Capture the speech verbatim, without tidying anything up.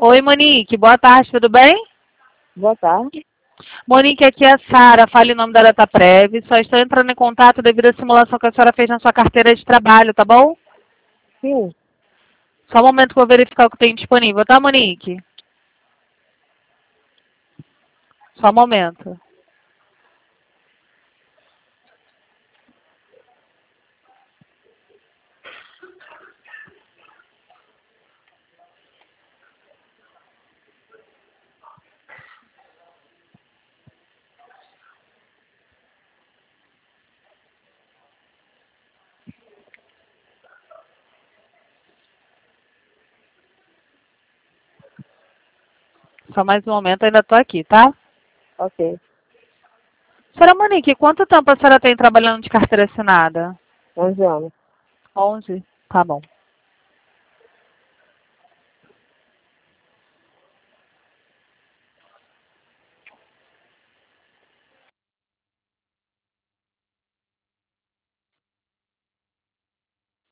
Oi, Monique. Boa tarde, tudo bem? Boa tarde. Monique, aqui é a Sara. Fale em nome da DataPrev. Só estou entrando em contato devido à simulação que a senhora fez na sua carteira de trabalho, tá bom? Sim. Só um momento que eu vou verificar o que tem disponível, tá, Monique? Só um momento. Só mais um momento, ainda estou aqui, tá? Ok. Senhora Monique, quanto tempo a senhora tem trabalhando de carteira assinada? onze anos. onze? Tá bom.